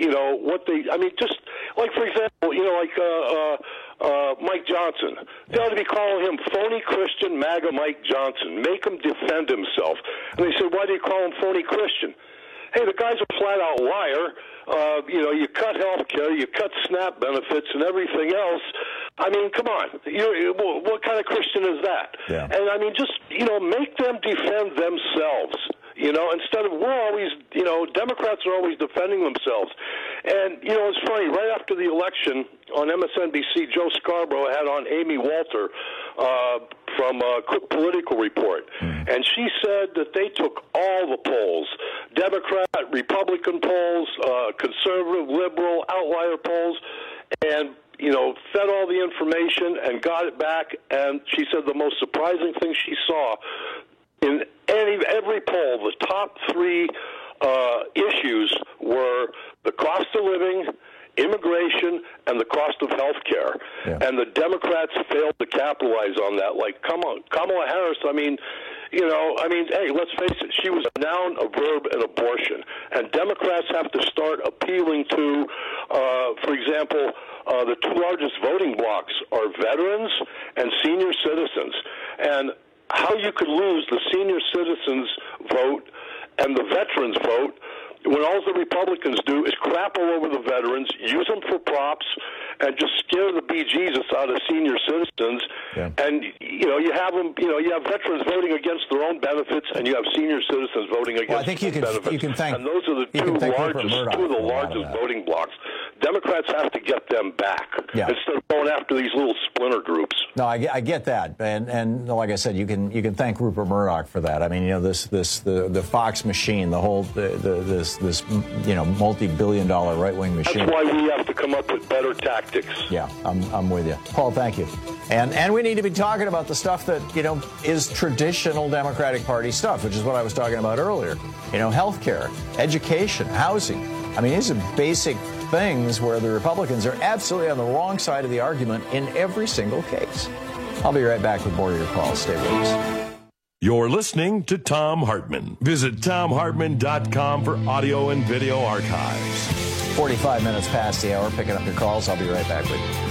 like, for example, Mike Johnson. They ought to be calling him phony Christian MAGA Mike Johnson. Make him defend himself. And they said, why do you call him phony Christian? Hey, the guy's a flat-out liar. You cut health care, you cut SNAP benefits and everything else. I mean, come on. What kind of Christian is that? Yeah. And, I mean, just, make them defend themselves. Instead of we're always, Democrats are always defending themselves. And, it's funny, right after the election on MSNBC, Joe Scarborough had on Amy Walter from Cook Political Report. And she said that they took all the polls, Democrat, Republican polls, conservative, liberal, outlier polls, and fed all the information and got it back. And she said the most surprising thing she saw in every poll, the top three issues were the cost of living, immigration, and the cost of health care. Yeah. And the Democrats failed to capitalize on that. Like, come on, Kamala Harris, hey, let's face it, she was a noun, a verb, and abortion. And Democrats have to start appealing to, for example, the two largest voting blocs are veterans and senior citizens. And how you could lose the senior citizens vote and the veterans vote when all the Republicans do is crap all over the veterans, use them for props, and just scare the bejesus out of senior citizens. Yeah. And, you have them, you have veterans voting against their own benefits, and you have senior citizens voting against their own benefits. You can thank, and those are the two of the largest voting blocs. Democrats have to get them back instead of going after these little splinter groups. No, I get that, and like I said, you can thank Rupert Murdoch for that. I mean, the Fox machine, the whole this multi-billion-dollar right-wing machine. That's why we have to come up with better tactics. Yeah, I'm with you, Paul. Thank you. And we need to be talking about the stuff that is traditional Democratic Party stuff, which is what I was talking about earlier. Healthcare, education, housing. I mean, these are basic things where the Republicans are absolutely on the wrong side of the argument in every single case. I'll be right back with more of your calls. Stay with us. You're listening to Thom Hartmann. Visit ThomHartmann.com for audio and video archives. 45 minutes past the hour, picking up your calls. I'll be right back with you.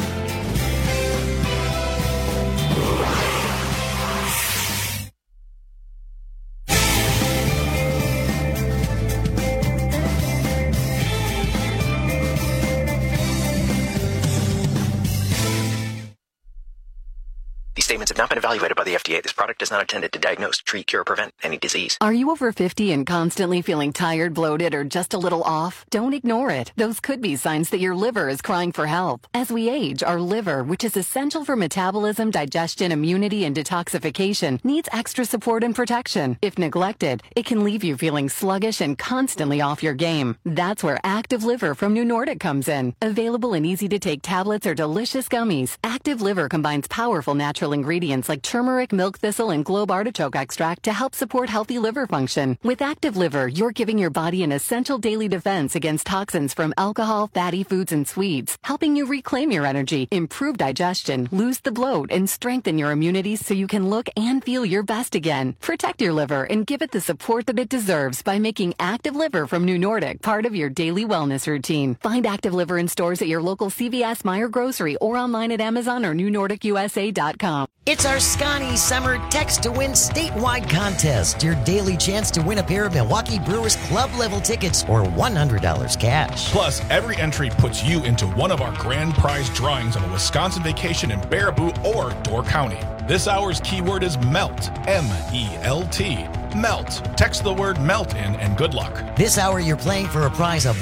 Statements have not been evaluated by the FDA. This product is not intended to diagnose, treat, cure, or prevent any disease. Are you over 50 and constantly feeling tired, bloated, or just a little off? Don't ignore it. Those could be signs that your liver is crying for help. As we age, our liver, which is essential for metabolism, digestion, immunity, and detoxification, needs extra support and protection. If neglected, it can leave you feeling sluggish and constantly off your game. That's where Active Liver from New Nordic comes in. Available in easy-to-take tablets or delicious gummies, Active Liver combines powerful natural ingredients like turmeric, milk thistle, and globe artichoke extract to help support healthy liver function. With Active Liver, you're giving your body an essential daily defense against toxins from alcohol, fatty foods, and sweets, helping you reclaim your energy, improve digestion, lose the bloat, and strengthen your immunity so you can look and feel your best again. Protect your liver and give it the support that it deserves by making Active Liver from New Nordic part of your daily wellness routine. Find Active Liver in stores at your local CVS, Meijer Grocery, or online at Amazon or NewNordicUSA.com. It's our Scotty Summer Text to Win statewide contest. Your daily chance to win a pair of Milwaukee Brewers club level tickets or $100 cash. Plus, every entry puts you into one of our grand prize drawings of a Wisconsin vacation in Baraboo or Door County. This hour's keyword is MELT, M-E-L-T. MELT. Text the word MELT in and good luck. This hour you're playing for a prize of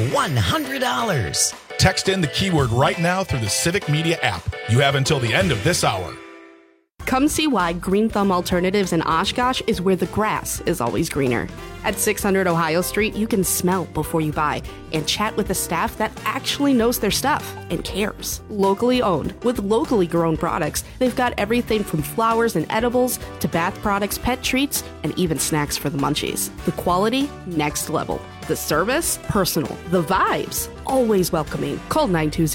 $100. Text in the keyword right now through the Civic Media app. You have until the end of this hour. Come see why Green Thumb Alternatives in Oshkosh is where the grass is always greener. At 600 Ohio Street, you can smell before you buy and chat with a staff that actually knows their stuff and cares. Locally owned, with locally grown products, they've got everything from flowers and edibles to bath products, pet treats, and even snacks for the munchies. The quality, next level. The service, personal. The vibes, always welcoming. Call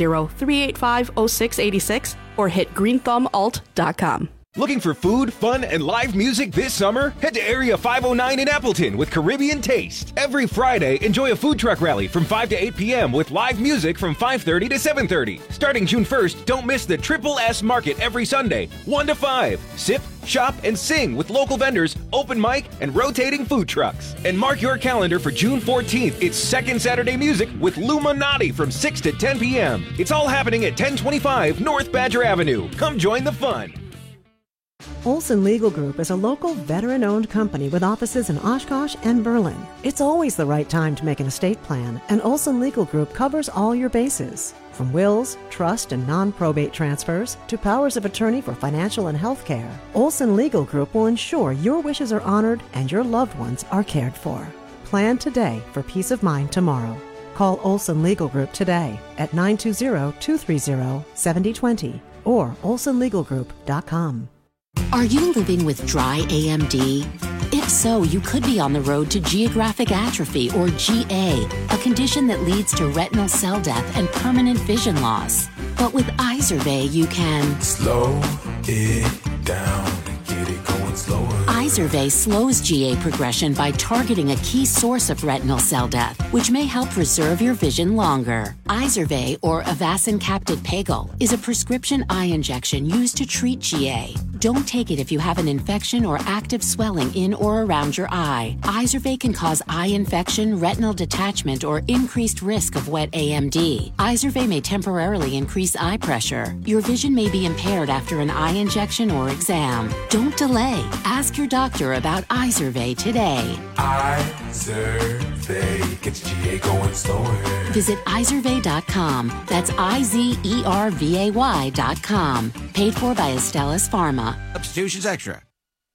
920-385-0686 or hit greenthumbalt.com. Looking for food, fun, and live music this summer? Head to Area 509 in Appleton with Caribbean Taste. Every Friday, enjoy a food truck rally from 5 to 8 p.m. with live music from 5:30 to 7:30. Starting June 1st, don't miss the Triple S Market every Sunday, 1 to 5. Sip, shop, and sing with local vendors, open mic, and rotating food trucks. And mark your calendar for June 14th. It's Second Saturday Music with Luminati from 6 to 10 p.m. It's all happening at 1025 North Badger Avenue. Come join the fun. Olson Legal Group is a local veteran-owned company with offices in Oshkosh and Berlin. It's always the right time to make an estate plan, and Olson Legal Group covers all your bases. From wills, trust, and non-probate transfers to powers of attorney for financial and health care, Olson Legal Group will ensure your wishes are honored and your loved ones are cared for. Plan today for peace of mind tomorrow. Call Olson Legal Group today at 920-230-7020 or olsonlegalgroup.com. Are you living with dry AMD? If so, you could be on the road to geographic atrophy, or GA, a condition that leads to retinal cell death and permanent vision loss. But with Izervay, you can slow it down and get it going slower. Izervay slows GA progression by targeting a key source of retinal cell death, which may help preserve your vision longer. Izervay, or Avastin Captid Pagel, is a prescription eye injection used to treat GA. Don't take it if you have an infection or active swelling in or around your eye. Izervay can cause eye infection, retinal detachment, or increased risk of wet AMD. Izervay may temporarily increase eye pressure. Your vision may be impaired after an eye injection or exam. Don't delay. Ask your doctor about Izervay today. Izervay gets GA going slower. Visit Izervay.com. That's IZERVAY.com. Paid for by Astellas Pharma. Substitutions extra.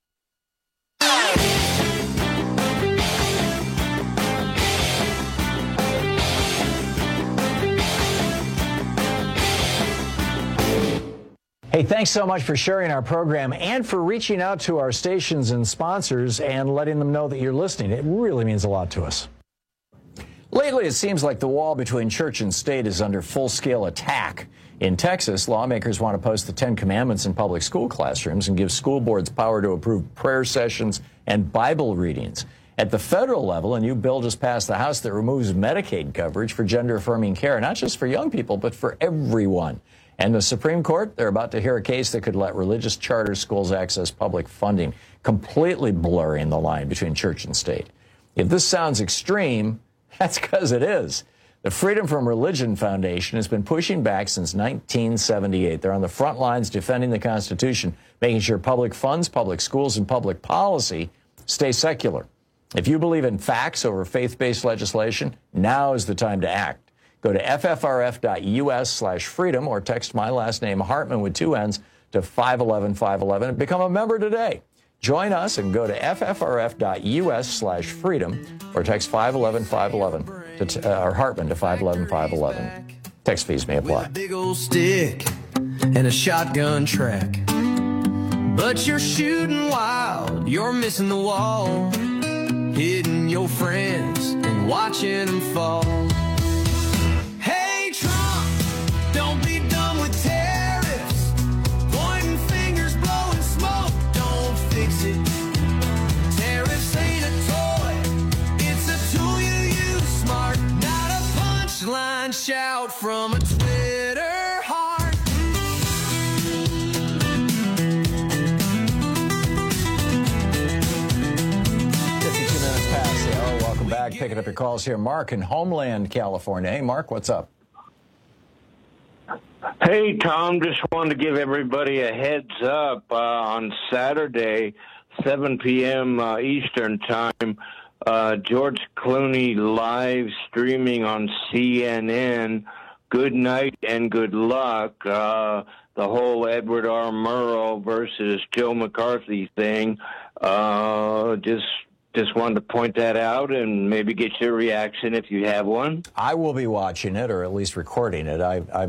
Hey, thanks so much for sharing our program and for reaching out to our stations and sponsors and letting them know that you're listening. It really means a lot to us. Lately, it seems like the wall between church and state is under full-scale attack. In Texas, lawmakers want to post the 10 Commandments in public school classrooms and give school boards power to approve prayer sessions and Bible readings. At the federal level, a new bill just passed the House that removes Medicaid coverage for gender-affirming care, not just for young people, but for everyone. And the Supreme Court, they're about to hear a case that could let religious charter schools access public funding, completely blurring the line between church and state. If this sounds extreme, that's because it is. The Freedom from Religion Foundation has been pushing back since 1978. They're on the front lines defending the Constitution, making sure public funds, public schools, and public policy stay secular. If you believe in facts over faith-based legislation, now is the time to act. Go to ffrf.us/freedom or text my last name, Hartman, with 2 N's, to 511-511 and become a member today. Join us and go to ffrf.us/freedom or text 511-511 or Hartman to 511-511. Text fees may apply. With a big old stick and a shotgun track. But you're shooting wild, you're missing the wall, hitting your friends and watching them fall. Hey Trump, don't be done with tariffs, pointing fingers, blowing smoke, don't fix it. Tariffs ain't a toy, it's a tool you use smart, not a punchline shout from a Twitter heart. 52 minutes past the hour. Welcome back. Picking up your calls here. Mark in Homeland, California. Hey, Mark, what's up? Hey, Tom, just wanted to give everybody a heads up. On Saturday, 7 p.m. Eastern Time, George Clooney live streaming on CNN. Good night and good luck. The whole Edward R. Murrow versus Joe McCarthy thing. Just wanted to point that out and maybe get your reaction if you have one. I will be watching it, or at least recording it.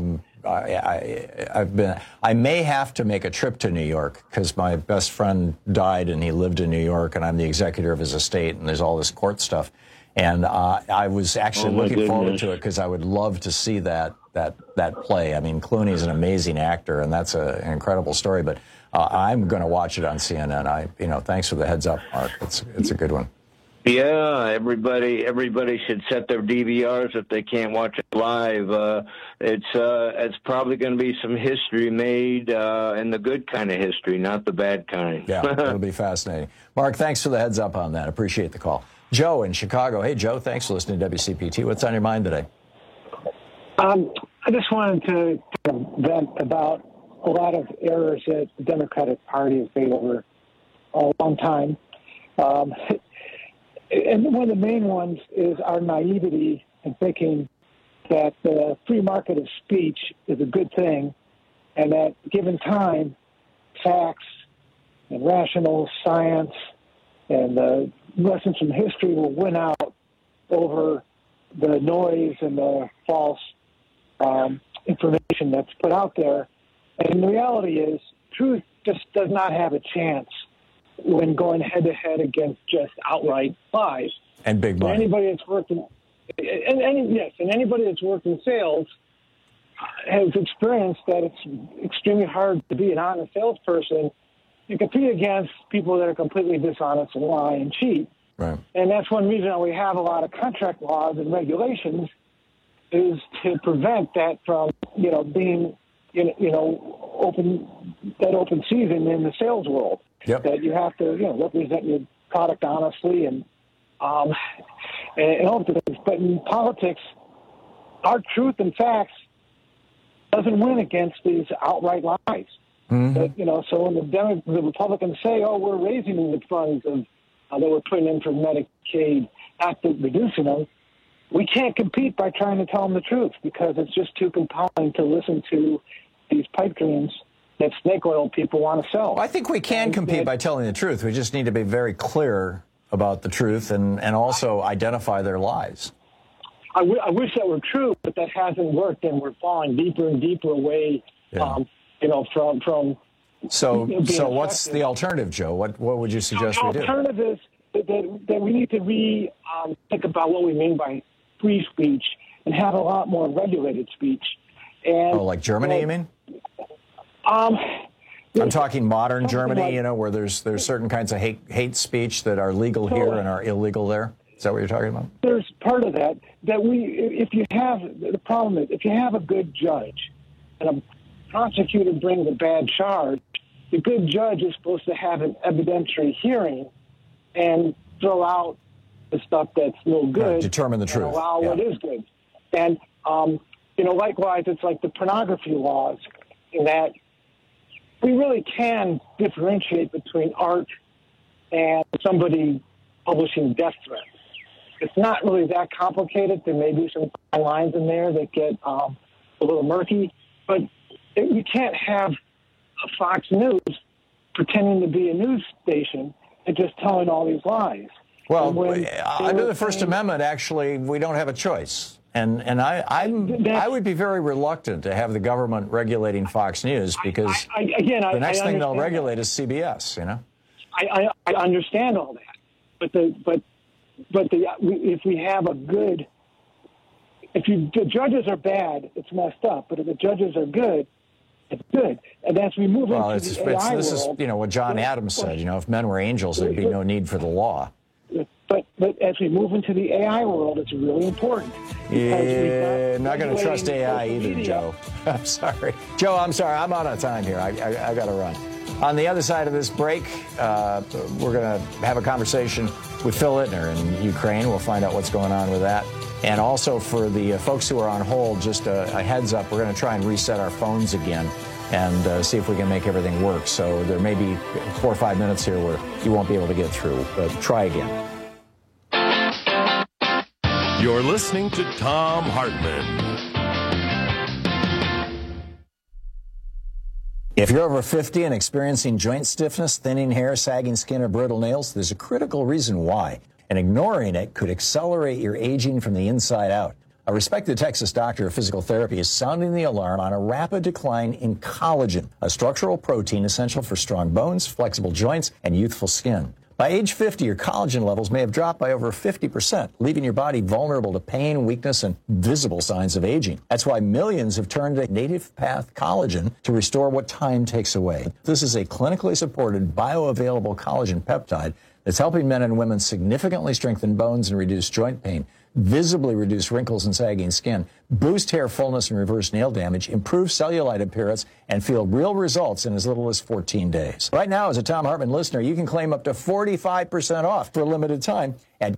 I may have to make a trip to New York because my best friend died and he lived in New York, and I'm the executor of his estate, and there's all this court stuff. And I was actually looking forward to it because I would love to see that play. I mean, Clooney's an amazing actor, and that's an incredible story. But I'm going to watch it on CNN. Thanks for the heads up, Mark. It's a good one. Yeah, everybody should set their DVRs if they can't watch it live. It's probably going to be some history made, and the good kind of history, not the bad kind. Yeah, it'll be fascinating. Mark, thanks for the heads up on that. Appreciate the call. Joe in Chicago. Hey, Joe, thanks for listening to WCPT. What's on your mind today? I just wanted to vent about a lot of errors that the Democratic Party has made over a long time. And one of the main ones is our naivety in thinking that the free market of speech is a good thing, and that given time, facts and rational science and the lessons from history will win out over the noise and the false information that's put out there. And the reality is, truth just does not have a chance when going head-to-head against just outright lies. And big money. And anybody that's worked in, anybody that's worked in sales has experienced that it's extremely hard to be an honest salesperson and compete against people that are completely dishonest and lie and cheat. Right. And that's one reason why we have a lot of contract laws and regulations, is to prevent that from, being, open season in the sales world. Yep. That you have to, represent your product honestly and all the things. But in politics, our truth and facts doesn't win against these outright lies. Mm-hmm. But, so when the Republicans say, "Oh, we're raising the funds of that we're putting in for Medicaid, not reducing them," we can't compete by trying to tell them the truth, because it's just too compelling to listen to these pipe dreams that snake oil people want to sell. Well, I think we can compete by telling the truth. We just need to be very clear about the truth and also identify their lies. I wish that were true, but that hasn't worked, and we're falling deeper and deeper away, from. So what's the alternative, Joe? What would you suggest we do? The alternative is that we need to think about what we mean by free speech and have a lot more regulated speech. And like Germany, you mean? I'm talking modern Germany, where there's certain kinds of hate speech that are legal here and are illegal there. Is that what you're talking about? There's part of that the problem is, if you have a good judge and a prosecutor brings a bad charge, the good judge is supposed to have an evidentiary hearing and throw out the stuff that's no good. Determine the truth. And allow what is good. And, likewise, it's like the pornography laws, in that we really can differentiate between art and somebody publishing death threats. It's not really that complicated. There may be some lines in there that get a little murky, but you can't have a Fox News pretending to be a news station and just telling all these lies. Well, under the First Amendment, actually, we don't have a choice. And I would be very reluctant to have the government regulating Fox News, because the next thing they'll regulate is CBS, I understand all that. If we have the judges are bad, it's messed up. But if the judges are good, it's good. And as we move into the AI world... This is what John Adams said. If men were angels, there'd be no need for the law. But as we move into the AI world, it's really important. Yeah, I'm not going to trust AI either, Joe. I'm sorry. Joe, I'm sorry. I'm out of time here. I got to run. On the other side of this break, we're going to have a conversation with Phil Ittner in Ukraine. We'll find out what's going on with that. And also for the folks who are on hold, just a heads up, we're going to try and reset our phones again and see if we can make everything work. So there may be 4 or 5 minutes here where you won't be able to get through, but try again. You're listening to Thom Hartmann. If you're over 50 and experiencing joint stiffness, thinning hair, sagging skin, or brittle nails, there's a critical reason why. And ignoring it could accelerate your aging from the inside out. A respected Texas doctor of physical therapy is sounding the alarm on a rapid decline in collagen, a structural protein essential for strong bones, flexible joints, and youthful skin. By age 50, your collagen levels may have dropped by over 50%, leaving your body vulnerable to pain, weakness, and visible signs of aging. That's why millions have turned to Native Path Collagen to restore what time takes away. This is a clinically supported, bioavailable collagen peptide that's helping men and women significantly strengthen bones and reduce joint pain, visibly reduce wrinkles and sagging skin, boost hair fullness and reverse nail damage, improve cellulite appearance, and feel real results in as little as 14 days. Right now, as a Thom Hartmann listener, you can claim up to 45% off for a limited time at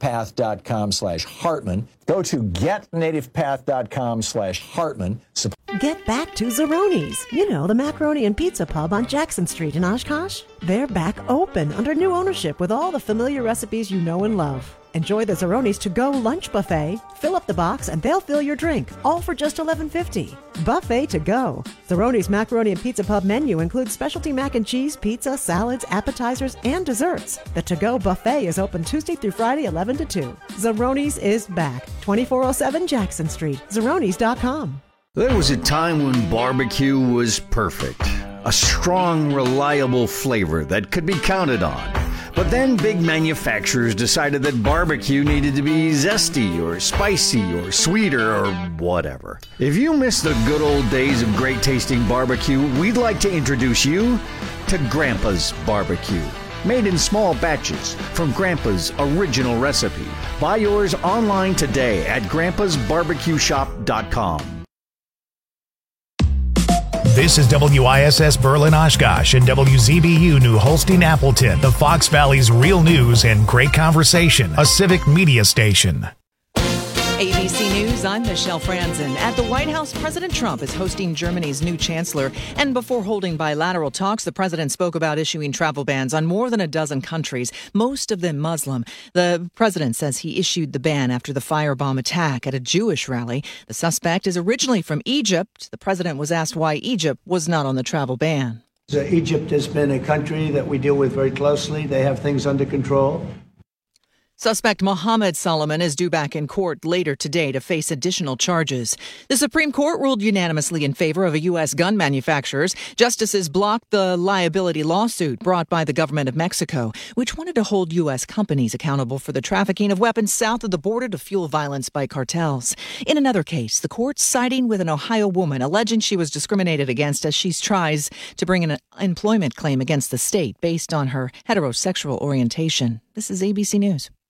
getnativepath.com/Hartmann. Go to getnativepath.com/Hartmann. Get back to Zeroni's. You know, the macaroni and pizza pub on Jackson Street in Oshkosh. They're back open under new ownership with all the familiar recipes you know and love. Enjoy the Zeroni's to-go lunch buffet. Fill up the box and they'll fill your drink, all for just $11.50. Buffet to go. Zeroni's Macaroni and Pizza Pub menu includes specialty mac and cheese, pizza, salads, appetizers, and desserts. The to-go buffet is open Tuesday through Friday, 11 to 2. Zeroni's is back. 2407 Jackson Street. Zeronis.com. There was a time when barbecue was perfect. A strong, reliable flavor that could be counted on. But then big manufacturers decided that barbecue needed to be zesty or spicy or sweeter or whatever. If you miss the good old days of great tasting barbecue, we'd like to introduce you to Grandpa's Barbecue. Made in small batches from Grandpa's original recipe. Buy yours online today at grandpasbarbecueshop.com. This is WISS Berlin Oshkosh and WZBU New Holstein Appleton, the Fox Valley's real news and great conversation, a civic media station. ABC News, I'm Michelle Franzen. At the White House, President Trump is hosting Germany's new chancellor. And before holding bilateral talks, the president spoke about issuing travel bans on more than a dozen countries, most of them Muslim. The president says he issued the ban after the firebomb attack at a Jewish rally. The suspect is originally from Egypt. The president was asked why Egypt was not on the travel ban. Egypt has been a country that we deal with very closely. They have things under control. Suspect Mohammed Solomon is due back in court later today to face additional charges. The Supreme Court ruled unanimously in favor of U.S. gun manufacturers. Justices blocked the liability lawsuit brought by the government of Mexico, which wanted to hold U.S. companies accountable for the trafficking of weapons south of the border to fuel violence by cartels. In another case, the court siding with an Ohio woman alleging she was discriminated against as she tries to bring an employment claim against the state based on her heterosexual orientation. This is ABC News.